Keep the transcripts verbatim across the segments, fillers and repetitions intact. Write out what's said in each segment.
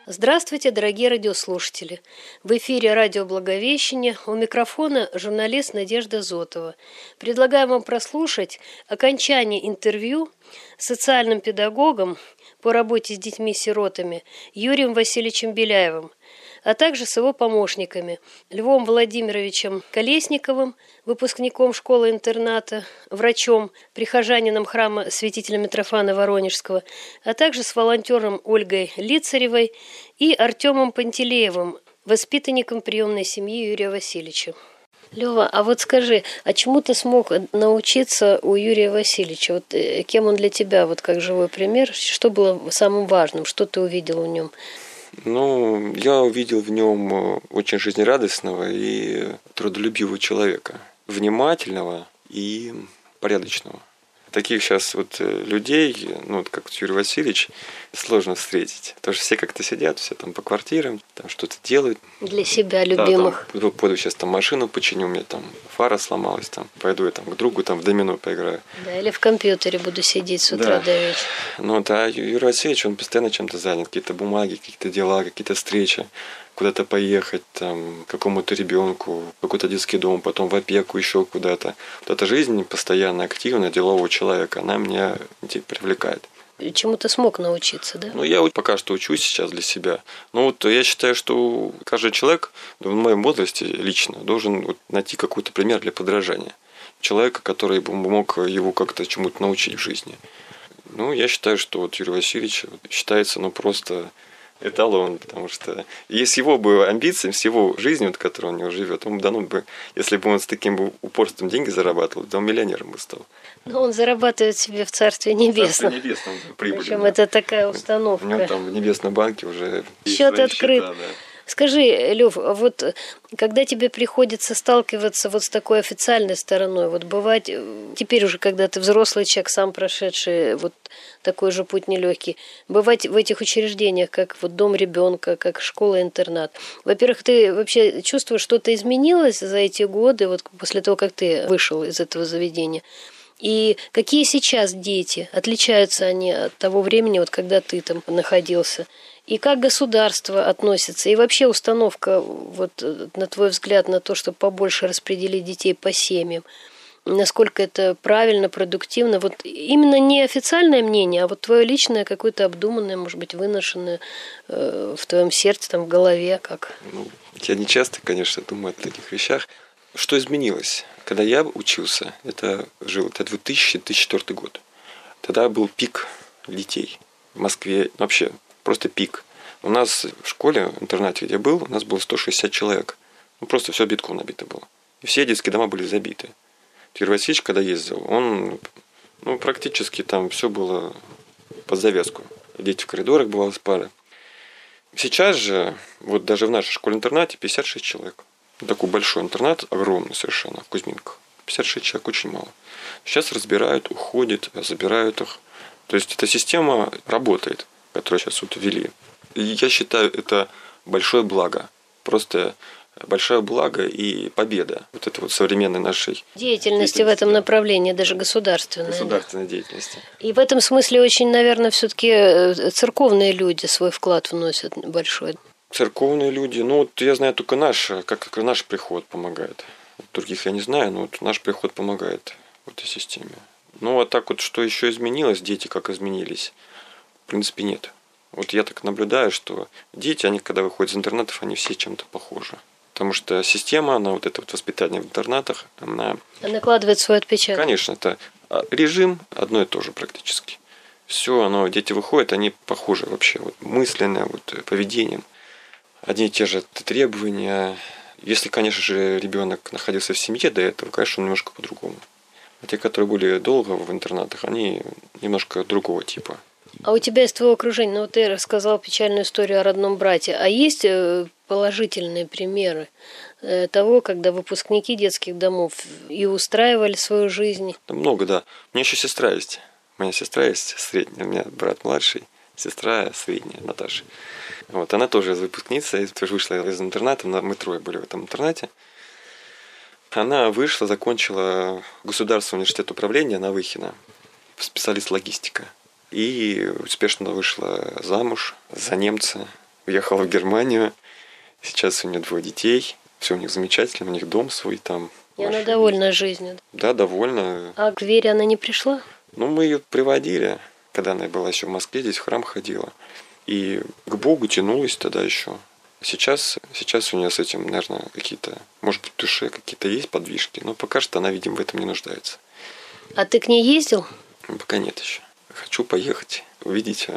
Здравствуйте, дорогие радиослушатели! В эфире радио «Благовещение», у микрофона журналист Надежда Зотова. Предлагаю вам прослушать окончание интервью с социальным педагогом по работе с детьми-сиротами Юрием Васильевичем Беляевым, а также с его помощниками Львом Владимировичем Колесниковым, выпускником школы-интерната, врачом, прихожанином храма святителя Митрофана Воронежского, а также с волонтером Ольгой Лицаревой и Артемом Пантелеевым, воспитанником приемной семьи Юрия Васильевича. Лёва, а вот скажи, а чему ты смог научиться у Юрия Васильевича? Вот кем он для тебя, вот как живой пример? Что было самым важным? Что ты увидел в нем? Ну, я увидел в нем очень жизнерадостного и трудолюбивого человека, внимательного и порядочного. Таких сейчас вот людей, ну, вот как Юрий Васильевич, сложно встретить. Потому что все как-то сидят, все там по квартирам, там что-то делают. Для себя любимых. Да, там, пойду сейчас там машину починю, у меня там фара сломалась, там, пойду я там к другу там в домино поиграю. Да, или в компьютере буду сидеть с утра да. до вечера. Ну да, Юрий Васильевич, он постоянно чем-то занят, какие-то бумаги, какие-то дела, какие-то встречи. Куда-то поехать, там, к какому-то ребенку, в какой-то детский дом, потом в опеку, еще куда-то. Вот эта жизнь постоянно активная, делового человека, она меня привлекает. И чему ты смог научиться, да? Ну, я вот пока что учусь сейчас для себя. Но вот я считаю, что каждый человек в моем возрасте лично должен вот найти какой-то пример для подражания. Человека, который бы мог его как-то чему-то научить в жизни. Ну, я считаю, что вот Юрий Васильевич считается, ну, просто эталон, потому что и с его бы амбициями, с его жизнью, вот, которой он у него живет, он бы дано бы, если бы он с таким бы упорством деньги зарабатывал, то он миллионером бы стал. Но он зарабатывает себе в Царстве Небесном. В Царстве Небесном прибыль. Причем да. Это такая установка. У него там в Небесном банке уже счет открыт. Счета, да. Скажи, Лев, вот когда тебе приходится сталкиваться вот с такой официальной стороной, вот бывать, теперь уже, когда ты взрослый человек, сам прошедший вот такой же путь нелегкий, бывать в этих учреждениях, как вот дом ребенка, как школа-интернат. Во-первых, ты вообще чувствуешь, что-то изменилось за эти годы, вот после того, как ты вышел из этого заведения? И какие сейчас дети? Отличаются они от того времени, вот когда ты там находился? И как государство относится? И вообще установка, вот, на твой взгляд, на то, чтобы побольше распределить детей по семьям, насколько это правильно, продуктивно? Вот именно не официальное мнение, а вот твое личное, какое-то обдуманное, может быть, выношенное э, в твоем сердце, там, в голове, как? Ну, я не часто, конечно, думаю о таких вещах. Что изменилось? Когда я учился, это жил, это две тысячи четвёртый год. Тогда был пик детей в Москве, вообще просто пик. У нас в школе, в интернате, где я был, у нас было сто шестьдесят человек. Ну, просто все битком набито было. И все детские дома были забиты. Юрий Васильевич, когда ездил, он, ну, практически там все было под завязку. Дети в коридорах бывало с пары. Сейчас же, вот даже в нашей школе-интернате пятьдесят шесть человек. Такой большой интернат, огромный совершенно, в Кузьминках. пятьдесят шесть человек, очень мало. Сейчас разбирают, уходят, забирают их. То есть эта система работает, которую сейчас вот ввели. И я считаю, это большое благо. Просто большое благо и победа вот этой вот современной нашей деятельности, деятельности в этом направлении, даже государственной. Государственной да. деятельности. И в этом смысле очень, наверное, все-таки церковные люди свой вклад вносят большой. Церковные люди, ну вот я знаю только наш, как наш приход помогает. Других я не знаю, но вот наш приход помогает в этой системе. Ну а так вот, что еще изменилось, дети как изменились, в принципе нет. Вот я так наблюдаю, что дети, они когда выходят из интернатов, они все чем-то похожи. Потому что система, она вот это вот воспитание в интернатах, она... накладывает свой отпечаток. Конечно, это режим одно и то же практически. Все, оно, дети выходят, они похожи вообще, вот мысленно, вот поведением. Одни и те же требования. Если, конечно же, ребенок находился в семье до этого, конечно, он немножко по-другому. А те, которые были долго в интернатах, они немножко другого типа. А у тебя из твоего окружения, ну вот ты рассказал печальную историю о родном брате, а есть положительные примеры того, когда выпускники детских домов и устраивали свою жизнь? Да много, да. У меня еще сестра есть. У меня сестра есть средняя, у меня брат младший, сестра средняя, Наташа. Вот, она тоже выпускница, тоже вышла из интерната, мы трое были в этом интернате. Она вышла, закончила Государственный университет управления на Выхино, специалист логистика. И успешно вышла замуж за немца, уехала в Германию. Сейчас у нее двое детей. Все у них замечательно, у них дом свой там. И она довольна жизнью? Да, довольна. А к вере она не пришла? Ну, мы ее приводили, когда она была еще в Москве, здесь в храм ходила. И к Богу тянулась тогда еще. Сейчас, сейчас у нее с этим, наверное, какие-то, может быть, в душе какие-то есть подвижки, но пока что она, видимо, в этом не нуждается. А ты к ней ездил? Пока нет еще. Хочу поехать, увидеть.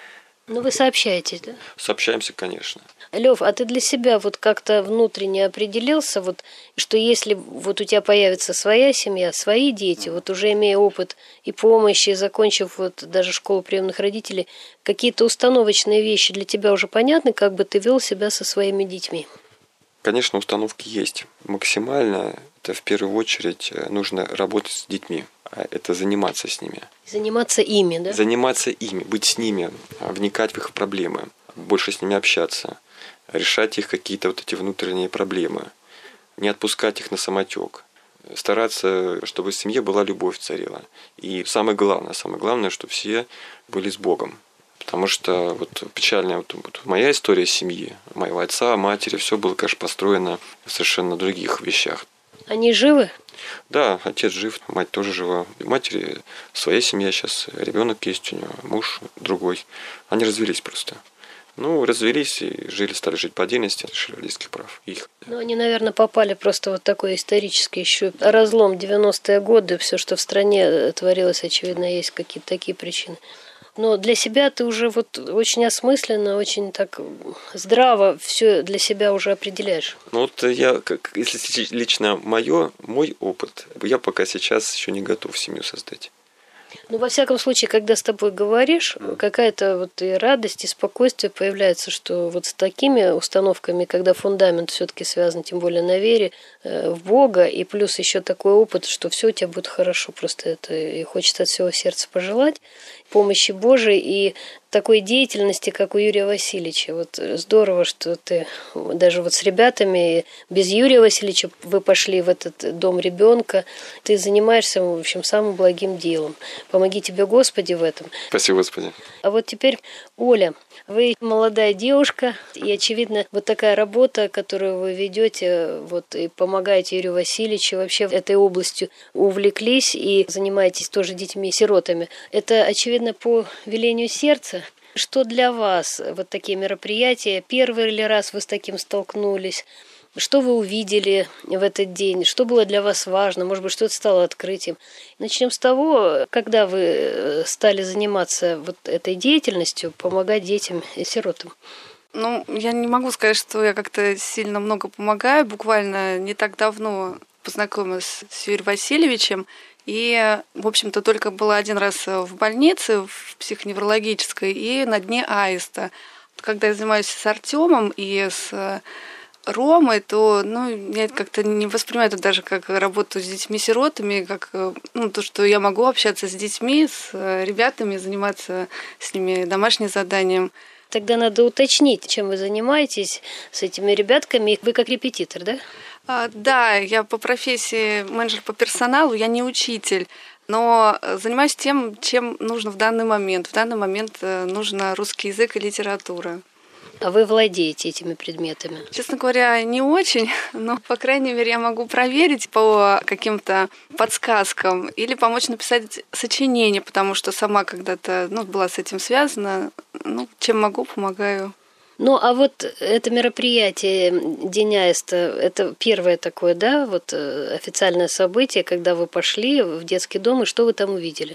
Ну, вы сообщаетесь, да? Сообщаемся, конечно. Лев, а ты для себя вот как-то внутренне определился, вот, что если вот у тебя появится своя семья, свои дети, вот уже имея опыт и помощи, закончив вот даже школу приемных родителей, какие-то установочные вещи для тебя уже понятны, как бы ты вел себя со своими детьми? Конечно, установки есть. Максимально это в первую очередь нужно работать с детьми, а это заниматься с ними. Заниматься ими, да? Заниматься ими, быть с ними, вникать в их проблемы, больше с ними общаться, решать их какие-то вот эти внутренние проблемы, не отпускать их на самотек, стараться, чтобы в семье была любовь царила. И самое главное, самое главное, чтобы все были с Богом. Потому что вот печальная вот, вот моя история семьи, моего отца, матери, все было, конечно, построено в совершенно других вещах. Они живы? Да, отец жив, мать тоже жива. У матери своя семья сейчас, ребенок есть у нее, муж другой. Они развелись просто. Ну, развелись и жили, стали жить по отдельности, лишили родительских прав. Их. Ну, они, наверное, попали просто вот такой исторический еще разлом девяностые годы, все, что в стране творилось, очевидно, есть какие-то такие причины. Но для себя ты уже вот очень осмысленно, очень так здраво все для себя уже определяешь. Ну вот я, как, если лично мое, мой опыт, я пока сейчас еще не готов семью создать. Ну, во всяком случае, когда с тобой говоришь, какая-то вот и радость, и спокойствие появляется, что вот с такими установками, когда фундамент все-таки связан, тем более на вере, в Бога, и плюс еще такой опыт, что все у тебя будет хорошо, просто это и хочется от всего сердца пожелать, помощи Божией и такой деятельности, как у Юрия Васильевича. Вот здорово, что ты даже вот с ребятами, без Юрия Васильевича вы пошли в этот дом ребенка, ты занимаешься, в общем, самым благим делом. Помоги тебе, Господи, в этом. Спасибо, Господи. А вот теперь, Оля, вы молодая девушка, и, очевидно, вот такая работа, которую вы ведете, вот, и помогаете Юрию Васильевичу, вообще этой областью увлеклись и занимаетесь тоже детьми-сиротами. Это, очевидно, по велению сердца. Что для вас вот такие мероприятия? Первый ли раз вы с таким столкнулись? Что вы увидели в этот день? Что было для вас важно? Может быть, что-то стало открытием? Начнем с того, когда вы стали заниматься вот этой деятельностью, помогать детям и сиротам. Ну, я не могу сказать, что я как-то сильно много помогаю. Буквально не так давно познакомилась с Юрием Васильевичем. И, в общем-то, только была один раз в больнице, в психоневрологической, и на дне аиста. Когда я занимаюсь с Артемом и с Ромой, то ну, я как-то не воспринимаю это даже как работу с детьми-сиротами, как ну, то, что я могу общаться с детьми, с ребятами, заниматься с ними домашним заданием. Тогда надо уточнить, чем вы занимаетесь с этими ребятками. Вы как репетитор, да? А, да, я по профессии менеджер по персоналу, я не учитель, но занимаюсь тем, чем нужно в данный момент. В данный момент нужно русский язык и литература. А вы владеете этими предметами? Честно говоря, не очень, но, по крайней мере, я могу проверить по каким-то подсказкам или помочь написать сочинение, потому что сама когда-то ну, была с этим связана. Ну, чем могу, помогаю. Ну, а вот это мероприятие День Аиста, это первое такое, да, вот официальное событие, когда вы пошли в детский дом, и что вы там увидели?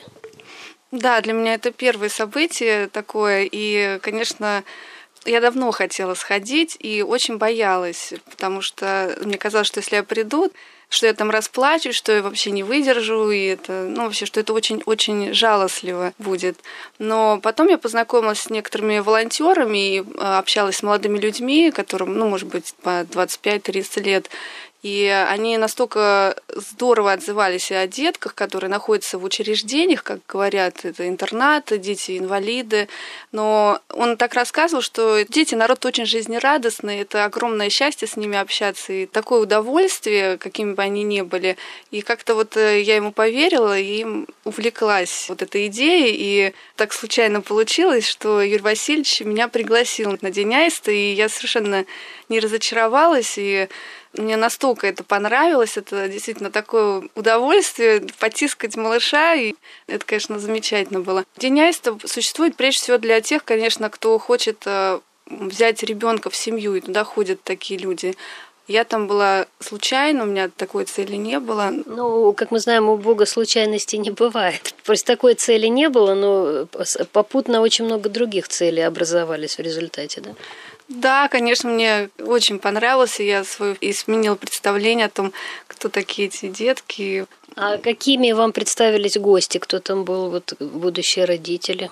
Да, для меня это первое событие такое, и, конечно, я давно хотела сходить и очень боялась, потому что мне казалось, что если я приду, что я там расплачусь, что я вообще не выдержу, и это, ну, вообще, что это очень-очень жалостливо будет. Но потом я познакомилась с некоторыми волонтерами и общалась с молодыми людьми, которым, ну, может быть, по двадцать пять тридцать лет, И они настолько здорово отзывались о детках, которые находятся в учреждениях, как говорят, это интернаты, дети-инвалиды. Но он так рассказывал, что дети народ очень жизнерадостный, это огромное счастье с ними общаться, и такое удовольствие, какими бы они ни были. И как-то вот я ему поверила и увлеклась вот этой идеей, и так случайно получилось, что Юрий Васильевич меня пригласил на День Аиста, и я совершенно не разочаровалась, и мне настолько это понравилось, это действительно такое удовольствие потискать малыша, и это, конечно, замечательно было. День Аиста существует прежде всего для тех, конечно, кто хочет взять ребенка в семью, и туда ходят такие люди. Я там была случайно, у меня такой цели не было. Ну, как мы знаем, у Бога случайностей не бывает. Просто такой цели не было, но попутно очень много других целей образовались в результате, да? Да, конечно, мне очень понравилось, и я свое изменила представление о том, кто такие эти детки. А какими вам представились гости? Кто там был, вот будущие родители?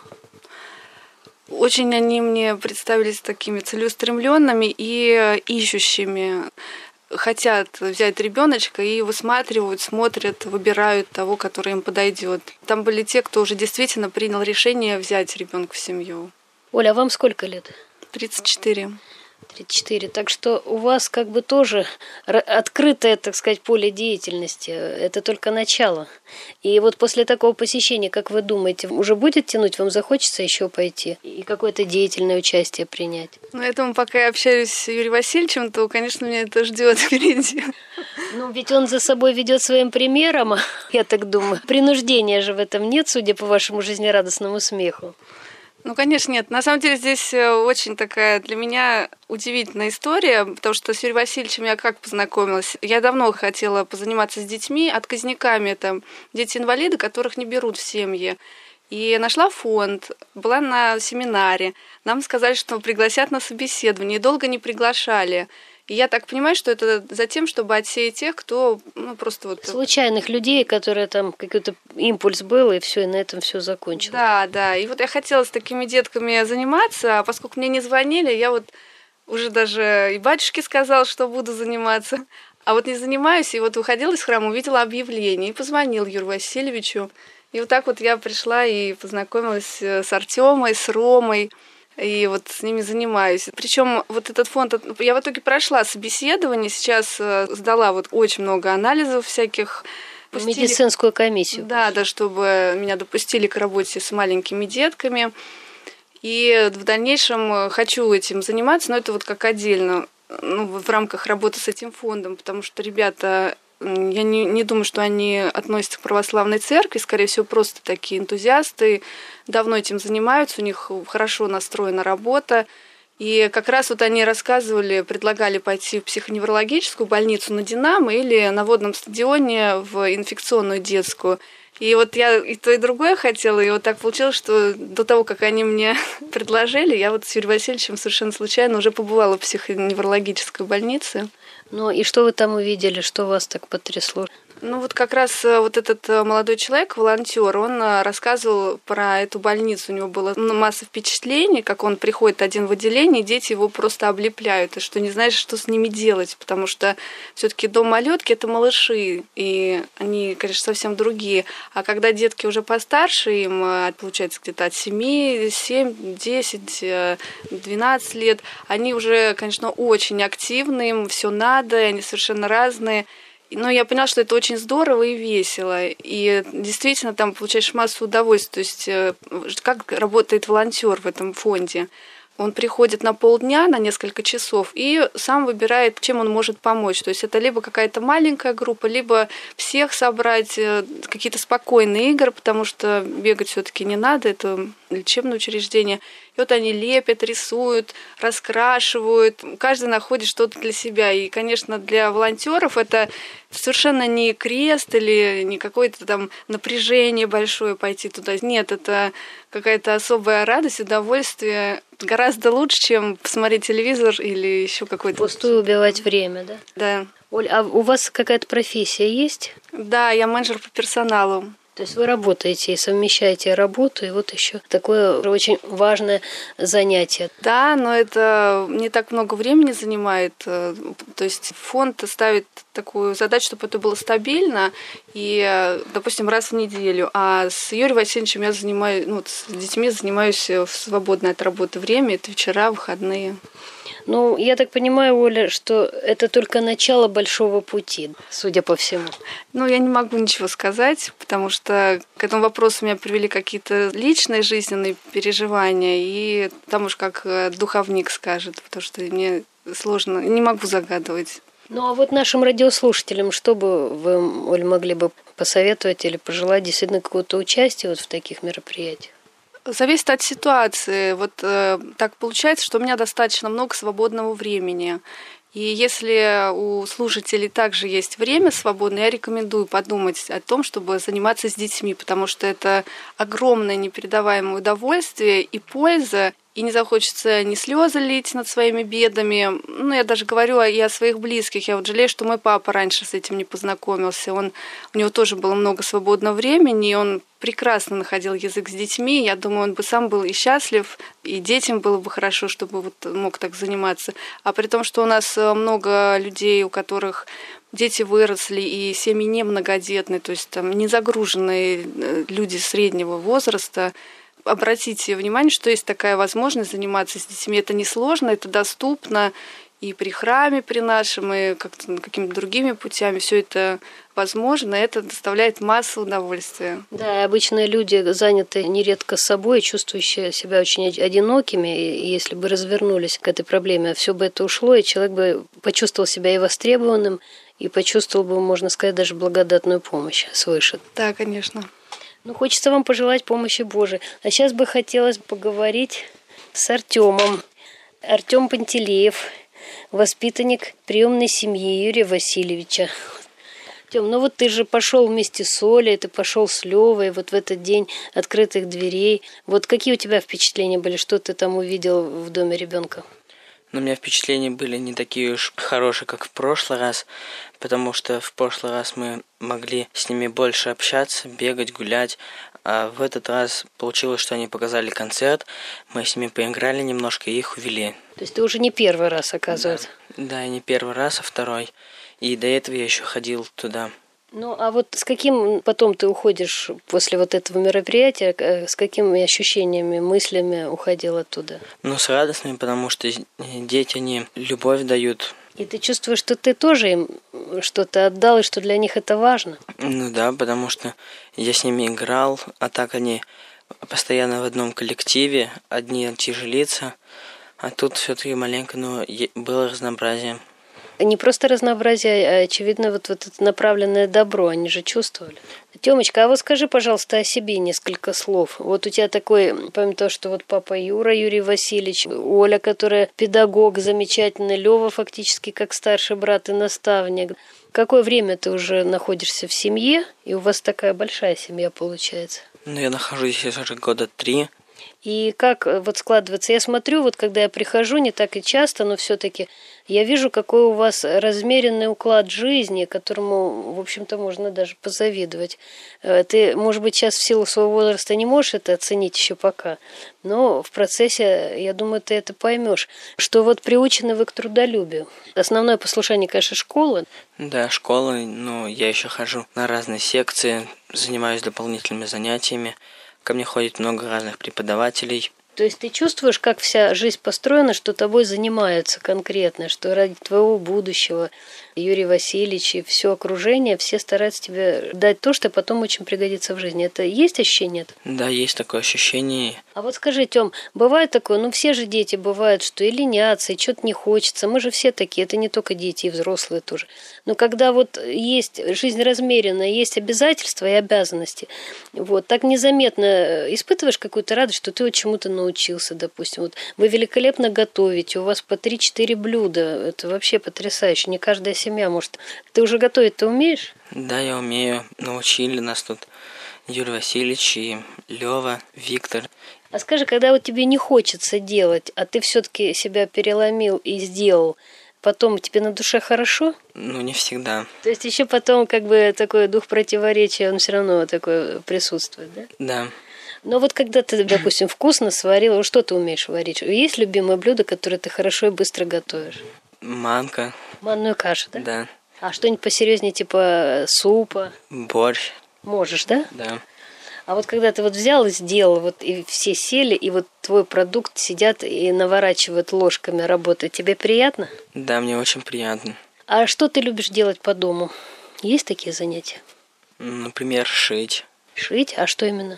Очень они мне представились такими целеустремленными и ищущими. Хотят взять ребеночка и высматривают, смотрят, выбирают того, который им подойдет. Там были те, кто уже действительно принял решение взять ребенка в семью. Оля, а вам сколько лет? тридцать четыре. тридцать четыре. Так что у вас как бы тоже открытое, так сказать, поле деятельности. Это только начало. И вот после такого посещения, как вы думаете, уже будет тянуть? Вам захочется еще пойти и какое-то деятельное участие принять? Ну, этому пока я общаюсь с Юрием Васильевичем, то, конечно, меня это ждет впереди. Ну, ведь он за собой ведет своим примером, я так думаю. Принуждения же в этом нет, судя по вашему жизнерадостному смеху. Ну, конечно, нет. На самом деле здесь очень такая для меня удивительная история, потому что с Юрием Васильевичем я как познакомилась. Я давно хотела позаниматься с детьми, отказниками. Это дети-инвалиды, которых не берут в семьи. И нашла фонд, была на семинаре. Нам сказали, что пригласят на собеседование, и долго не приглашали. И я так понимаю, что это за тем, чтобы отсеять тех, кто ну, просто вот... Случайных людей, которые там какой-то импульс был, и все, и на этом все закончилось. Да, да. И вот я хотела с такими детками заниматься, а поскольку мне не звонили, я вот уже даже и батюшке сказала, что буду заниматься. А вот не занимаюсь, и вот выходила из храма, увидела объявление, и позвонил Юрию Васильевичу. И вот так вот я пришла и познакомилась с Артемой, с Ромой. И вот с ними занимаюсь. Причем вот этот фонд, я в итоге прошла собеседование, сейчас сдала вот очень много анализов всяких. Пустили... Медицинскую комиссию. Да, да, чтобы меня допустили к работе с маленькими детками. И в дальнейшем хочу этим заниматься, но это вот как отдельно, ну, в рамках работы с этим фондом, потому что ребята... Я не, не думаю, что они относятся к православной церкви, скорее всего, просто такие энтузиасты, давно этим занимаются, у них хорошо настроена работа. И как раз вот они рассказывали, предлагали пойти в психоневрологическую больницу на Динамо или на водном стадионе в инфекционную детскую. И вот я и то, и другое хотела, и вот так получилось, что до того, как они мне предложили, я вот с Юрием Васильевичем совершенно случайно уже побывала в психоневрологической больнице. Ну и что вы там увидели, что вас так потрясло? Ну вот как раз вот этот молодой человек, волонтер, он рассказывал про эту больницу. У него было масса впечатлений, как он приходит один в отделение, и дети его просто облепляют, и что не знаешь, что с ними делать, потому что все-таки дом малютки это малыши, и они, конечно, совсем другие. А когда детки уже постарше, им получается где-то от семи, семь, десять, двенадцать лет, они уже, конечно, очень активны, им все надо, они совершенно разные. Но я поняла, что это очень здорово и весело. И действительно там получаешь массу удовольствия. То есть как работает волонтер в этом фонде. Он приходит на полдня, на несколько часов, и сам выбирает, чем он может помочь. То есть это либо какая-то маленькая группа, либо всех собрать, какие-то спокойные игры, потому что бегать все-таки не надо, это лечебное учреждение. И вот они лепят, рисуют, раскрашивают. Каждый находит что-то для себя. И, конечно, для волонтеров это совершенно не крест или не какое-то там напряжение большое пойти туда. Нет, это какая-то особая радость, удовольствие. Гораздо лучше, чем посмотреть телевизор или еще какой-то... Пустую убивать время, да? Да. Оль, а у вас какая-то профессия есть? Да, я менеджер по персоналу. То есть вы работаете и совмещаете работу, и вот еще такое очень важное занятие. Да, но это не так много времени занимает. То есть фонд ставит такую задачу, чтобы это было стабильно, и, допустим, раз в неделю. А с Юрием Васильевичем я занимаюсь, ну, с детьми занимаюсь в свободное от работы время, это вечера, выходные. Ну, я так понимаю, Оля, что это только начало большого пути, судя по всему. Ну, я не могу ничего сказать, потому что к этому вопросу меня привели какие-то личные жизненные переживания, и там уж как духовник скажет, потому что мне сложно, не могу загадывать. Ну, а вот нашим радиослушателям, что бы вы, Оль, могли бы посоветовать или пожелать действительно какого-то участия вот в таких мероприятиях? Зависит от ситуации. Вот э, так получается, что у меня достаточно много свободного времени. И если у слушателей также есть время свободное, я рекомендую подумать о том, чтобы заниматься с детьми, потому что это огромное непередаваемое удовольствие и польза, и не захочется ни слезы лить над своими бедами. Ну, я даже говорю и о своих близких. Я вот жалею, что мой папа раньше с этим не познакомился. Он, у него тоже было много свободного времени, и он прекрасно находил язык с детьми. Я думаю, он бы сам был и счастлив, и детям было бы хорошо, чтобы вот мог так заниматься. А при том, что у нас много людей, у которых дети выросли, и семьи не многодетные, то есть там не загруженные люди среднего возраста, обратите внимание, что есть такая возможность заниматься с детьми. Это несложно, это доступно и при храме, при нашем, и как-то какими-то другими путями. Все это возможно, и это доставляет массу удовольствия. Да, и обычно люди заняты нередко собой, чувствующие себя очень одинокими, и если бы развернулись к этой проблеме, все бы это ушло, и человек бы почувствовал себя и востребованным, и почувствовал бы, можно сказать, даже благодатную помощь свыше. Да, конечно. Ну, хочется вам пожелать помощи Божией. А сейчас бы хотелось поговорить с Артемом. Артем Пантелеев, воспитанник приемной семьи Юрия Васильевича. Артем, ну вот ты же пошел вместе с Олей, ты пошел с Левой вот в этот день открытых дверей. Вот какие у тебя впечатления были, что ты там увидел в доме ребенка? Но у меня впечатления были не такие уж хорошие, как в прошлый раз, потому что в прошлый раз мы могли с ними больше общаться, бегать, гулять, а в этот раз получилось, что они показали концерт, мы с ними поиграли немножко и их увели. То есть ты уже не первый раз, оказывается? Да, да, не первый раз, а второй. И до этого я еще ходил туда. Ну, а вот с каким потом ты уходишь после вот этого мероприятия, с какими ощущениями, мыслями уходил оттуда? Ну, с радостными, потому что дети, они любовь дают. И ты чувствуешь, что ты тоже им что-то отдал, и что для них это важно? Ну да, потому что я с ними играл, а так они постоянно в одном коллективе, одни те же лица, а тут все-таки маленько, но было разнообразие. Не просто разнообразие, а, очевидно, вот, вот это направленное добро, они же чувствовали. Тёмочка, а вот скажи, пожалуйста, о себе несколько слов. Вот у тебя такой, помимо того, что вот папа Юра, Юрий Васильевич, Оля, которая педагог замечательный, Лёва фактически как старший брат и наставник. Какое время ты уже находишься в семье, и у вас такая большая семья получается? Ну, я нахожусь здесь уже года три. И как вот складывается? Я смотрю, вот когда я прихожу, не так и часто, но все-таки я вижу, какой у вас размеренный уклад жизни, которому, в общем-то, можно даже позавидовать. Ты, может быть, сейчас в силу своего возраста не можешь это оценить еще пока, но в процессе, я думаю, ты это поймешь, что вот приучены вы к трудолюбию. Основное послушание, конечно, школа. Да, школа, но я еще хожу на разные секции, занимаюсь дополнительными занятиями. Ко мне ходит много разных преподавателей. То есть ты чувствуешь, как вся жизнь построена, что тобой занимаются конкретно, что ради твоего будущего Юрий Васильевич и все окружение, все стараются тебе дать то, что потом очень пригодится в жизни. Это есть ощущение? Да, есть такое ощущение. А вот скажи, Тём, бывает такое, ну все же дети бывают, что и ленятся, и что-то не хочется. Мы же все такие, это не только дети, и взрослые тоже. Но когда вот есть жизнь размеренная, есть обязательства и обязанности, вот, так незаметно испытываешь какую-то радость, что ты вот чему-то научился, допустим. Вот вы великолепно готовите, у вас по три-четыре блюда, это вообще потрясающе, не каждая семья может. Ты уже готовить-то умеешь? Да, я умею. Научили нас тут Юрий Васильевич и Лёва, Виктор. А скажи, когда вот тебе не хочется делать, а ты все-таки себя переломил и сделал, потом тебе на душе хорошо? Ну, не всегда. То есть еще потом как бы такой дух противоречия, он все равно такой присутствует, да? Да. Но вот когда ты, допустим, вкусно сварила, что ты умеешь варить? Есть любимое блюдо, которое ты хорошо и быстро готовишь? Манка. Манную кашу, да? Да. А что-нибудь посерьезнее, типа супа? Борщ. Можешь, да? Да. А вот когда ты вот взял и сделал, вот и все сели, и вот твой продукт сидят и наворачивают ложками, работают, тебе приятно? Да, мне очень приятно. А что ты любишь делать по дому? Есть такие занятия? Например, шить. Шить? А что именно?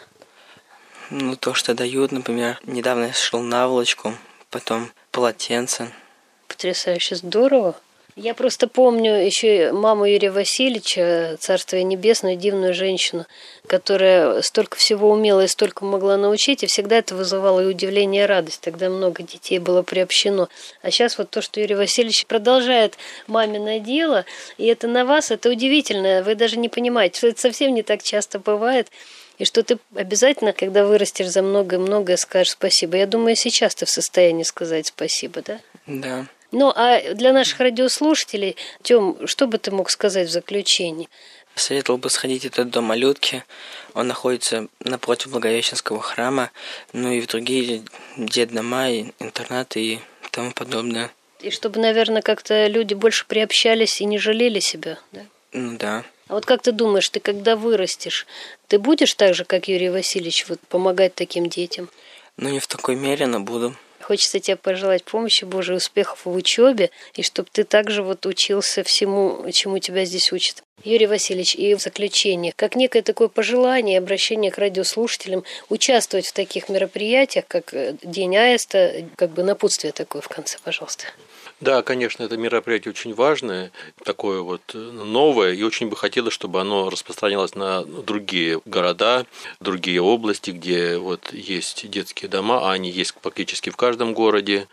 Ну, то, что дают, например, недавно я шил наволочку, потом полотенце. Потрясающе здорово. Я просто помню еще маму Юрия Васильевича, царство небесное, дивную женщину, которая столько всего умела и столько могла научить, и всегда это вызывало и удивление, и радость. Тогда много детей было приобщено. А сейчас вот то, что Юрий Васильевич продолжает мамино дело, и это на вас, это удивительно. Вы даже не понимаете, что это совсем не так часто бывает. И что ты обязательно, когда вырастешь за многое-многое, скажешь спасибо. Я думаю, сейчас ты в состоянии сказать спасибо, да? Да. Ну, а для наших радиослушателей, Тём, что бы ты мог сказать в заключении? Советовал бы сходить в этот дом малютки. Он находится напротив Благовещенского храма, ну и в другие детдома, и интернаты и тому подобное. И чтобы, наверное, как-то люди больше приобщались и не жалели себя, да? Ну да. А вот как ты думаешь, ты когда вырастешь, ты будешь так же, как Юрий Васильевич, вот, помогать таким детям? Ну не в такой мере, но буду. Хочется тебе пожелать помощи Божьей, успехов в учебе, и чтобы ты также вот учился всему, чему тебя здесь учат. Юрий Васильевич, и в заключение, как некое такое пожелание, обращение к радиослушателям, участвовать в таких мероприятиях, как День Аиста, как бы напутствие такое в конце, пожалуйста. Да, конечно, это мероприятие очень важное, такое вот новое, и очень бы хотелось, чтобы оно распространялось на другие города, другие области, где вот есть детские дома, а они есть практически в каждом городе.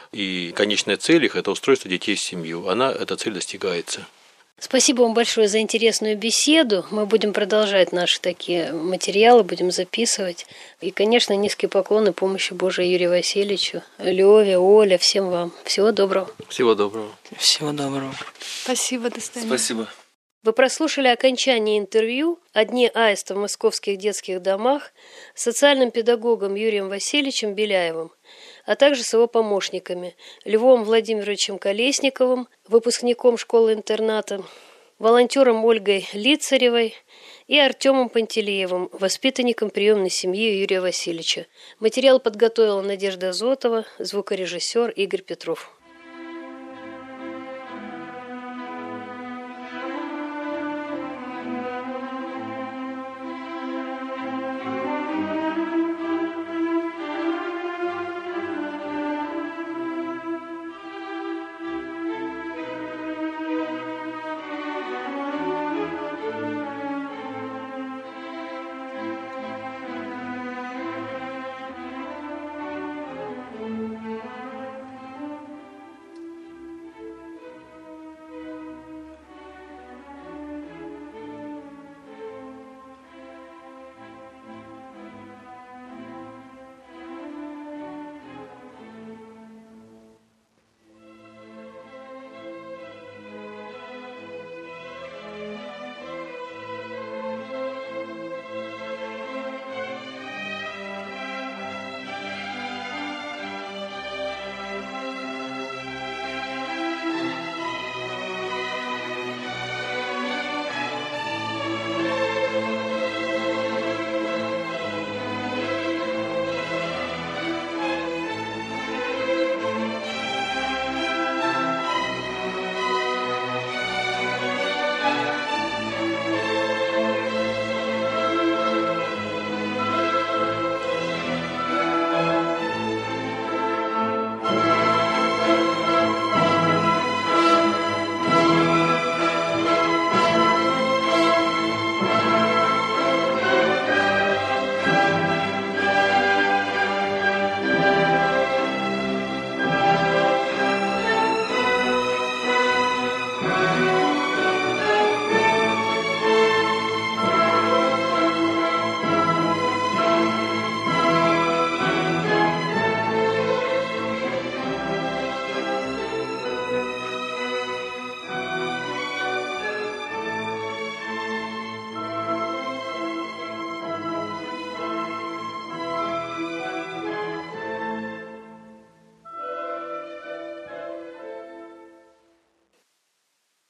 И конечная цель их – это устройство детей в семью. Она, эта цель достигается. Спасибо вам большое за интересную беседу. Мы будем продолжать наши такие материалы, будем записывать. И, конечно, низкий поклон и помощи Божией Юрию Васильевичу, Леве, Оля, всем вам. Всего доброго. Всего доброго. Всего доброго. Спасибо, до свидания. Спасибо. Вы прослушали окончание интервью о Дне Аиста в московских детских домах с социальным педагогом Юрием Васильевичем Беляевым, а также с его помощниками Львом Владимировичем Колесниковым, выпускником школы-интерната, волонтером Ольгой Лицаревой и Артемом Пантелеевым, воспитанником приемной семьи Юрия Васильевича. Материал подготовила Надежда Зотова, звукорежиссер Игорь Петров.